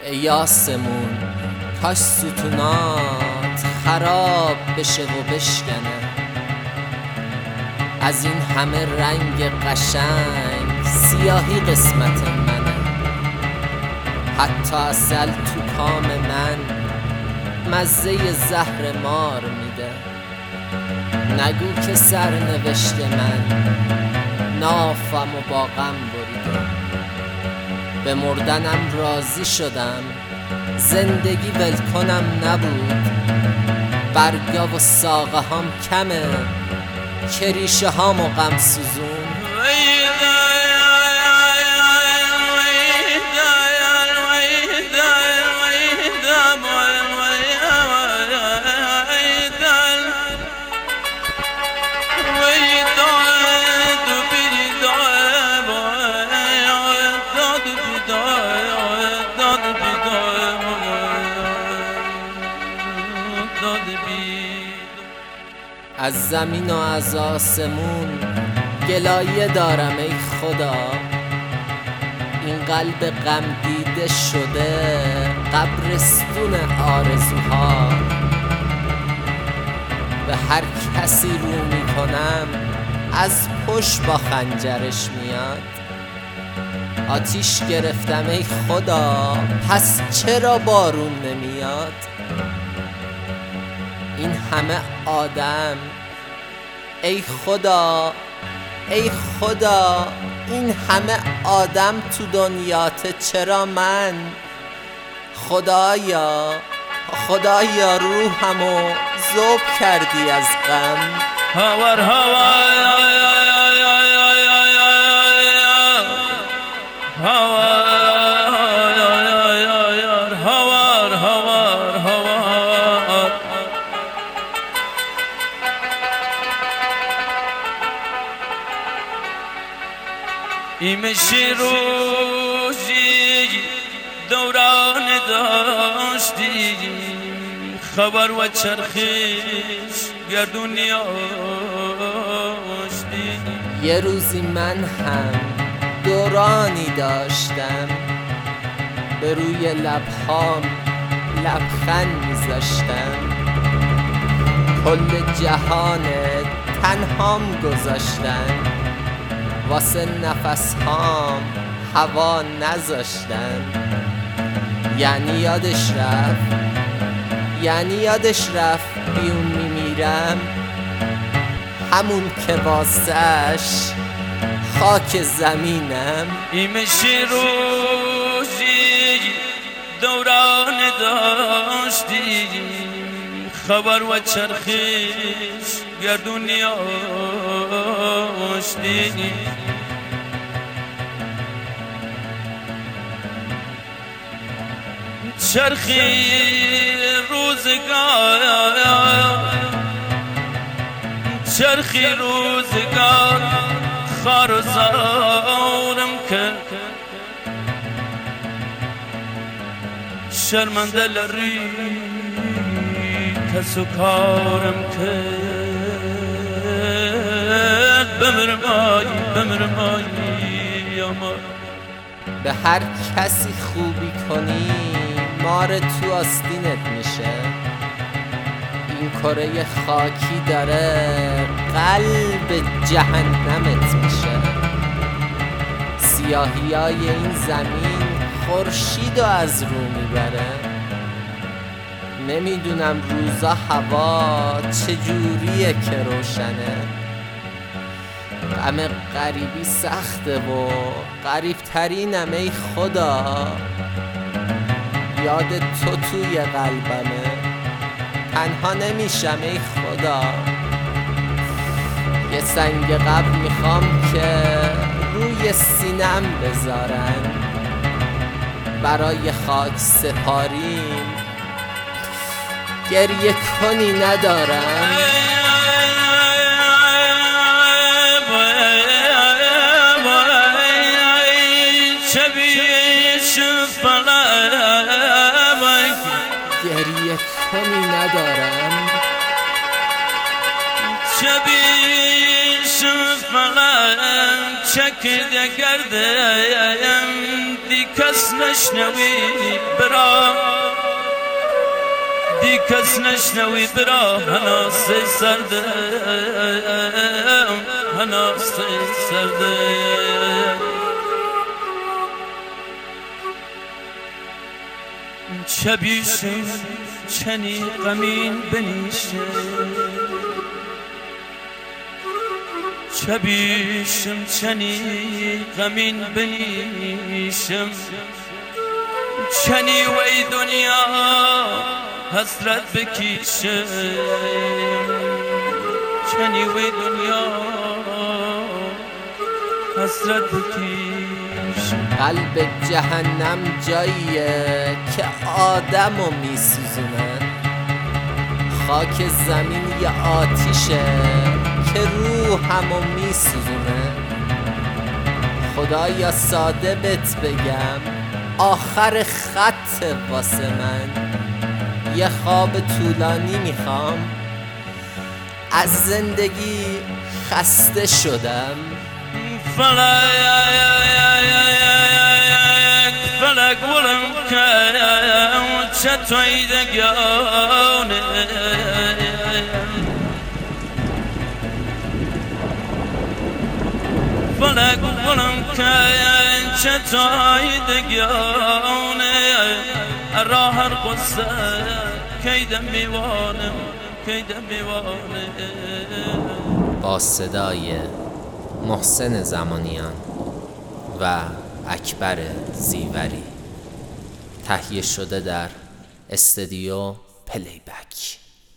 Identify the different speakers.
Speaker 1: ای آسمون کاش ستونات خراب بشه و بشکنه، از این همه رنگ قشنگ سیاهی قسمت منه. حتی اصل تو کام من مزه زهر مار میده. نگو که سرنوشت من نافم و با غم بریده. به مردنم راضی شدم، زندگی ولکنم نبود. برگا و ساقه هام کمه که ریشه هامو غم سوزون. از زمین و از آسمون گلایه دارم ای خدا. این قلب غم دیده شده قبرستون آرزوها. به هر کسی رو میکنم از پشت با خنجرش میاد. آتیش گرفتم ای خدا، پس چرا بارون نمیاد؟ این همه آدم ای خدا، ای خدا، این همه آدم تو دنیاته، چرا من؟ خدایا، خدایا روحمو ذوب کردی از غم.
Speaker 2: هاور هاور ایمشی روزی دوران داشتی، خبر و چرخش گردونی آشتی.
Speaker 1: یه روزی من هم دورانی داشتم، به روی لبهام لبخند میذاشتم. کل جهان تنهام گذاشتم، واسه نفس هام هوا نذاشتن. یعنی یادش رفت، یعنی یادش رفت بیون میمیرم، همون که واسش خاک زمینم.
Speaker 2: ایمشی روزی دوران داشتی، خبر و چرخش گردونی آشتی. چرخی روزگار، چرخی روزگار خار و زارم کرد. شرمنده لری کس و کارم کرد. بمرمایی اما
Speaker 1: به هر کسی خوبی کنی مار تو آستینت میشه. این کره خاکی داره قلب جهنمت میشه. سیاهیای این زمین خورشیدو از رو میبره. نمیدونم روزا هوا چجوریه که روشنه. غم غریبی سخته و غریب ترینم ای خدا. یاد تو توی قلبمه، تنها نمیشم ای خدا. یه سنگ قبر میخوام که روی سینم بذارن، برای خاک سپاریم گریه کنی ندارم. گریه کنی ندارم.
Speaker 2: شبیش فلان چکده کردم دی کس نشنوی برا دی کس نشنوی برا هناس سرده هناس سرده چه بیشم چنی غمین بنیشه چه بیشم چنی غمین بنیشم چنی وی دنیا حسرت بکیشم چنی وی دنیا حسرت بکیشم
Speaker 1: قلب جهنم جاییه که آدمو میسوزونه، خاک زمین یه آتیشه که روحمو میسوزونه. خدایا ساده بهت بگم آخر خط واسه من، یه خواب طولانی میخوام، از زندگی خسته شدم.
Speaker 2: فلک ولم که چطوری دگانه فلک ولم که چطوری دگانه راه هر قصه کیدم میوانم کیدم میوانه.
Speaker 1: با صدای محسن زمانیان و اکبر زیوری، تهیه شده در استودیو پلی بک.